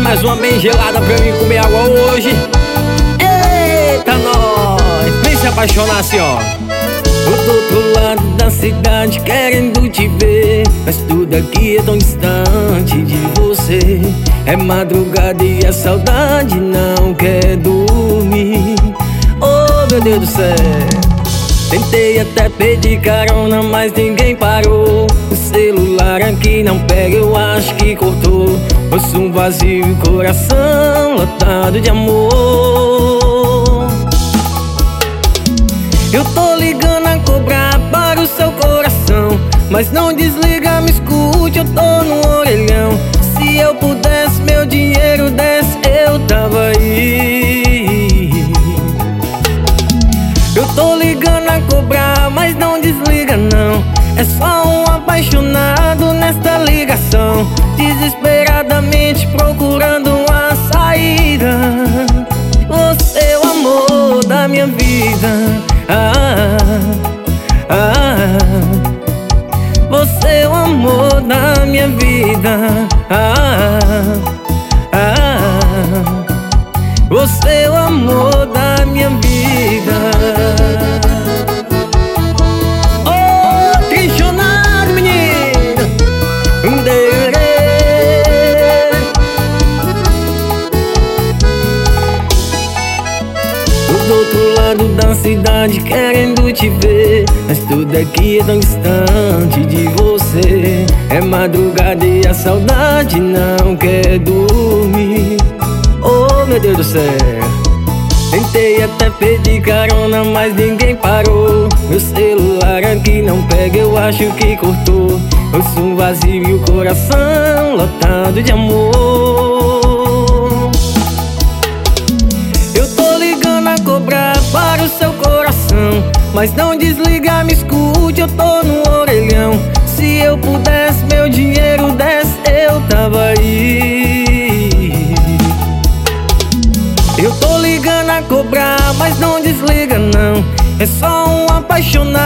mais uma bem gelada pra mim comer água hoje. Eita, nós! Vem se apaixonar assim, ó. Tô do outro lado da cidade querendo te ver, mas tudo aqui é tão distante de você. É madrugada e a saudade não quer dormir. Oh, meu Deus do céu. Tentei até pedir carona, mas ninguém parou. O celular aqui não pega, eu acho que cortou. Ouço um vazio e coração lotado de amor. Eu tô ligando a cobrar para o seu coração, mas não desliga, me escute, eu tô no orelhão. Se eu pudesse, meu dinheiro desse, eu tava aí. Eu tô ligando a cobrar, mas não desliga não. É só um apaixonado nesta ligação, desesperadamente procurando uma saída. Você é o amor da minha vida. Você é o amor da minha vida. Você é o amor da minha vida. Oh, questionado, menino. Tô do outro lado da cidade querendo te ver, mas tudo aqui é tão distante de você. É madrugada e a saudade não quer dormir. Oh, meu Deus do céu. Tentei até pedir carona, mas ninguém parou. Meu celular aqui não pega, eu acho que cortou. Ouço um vazio e o coração lotado de amor. Eu tô ligando a cobrar para o seu coração, mas não desliga, me escute, eu tô no orelhão. Se eu pudesse, meu dinheiro desse, eu tava aí. Eu tô ligando a cobrar, mas não desliga não. É só um apaixonado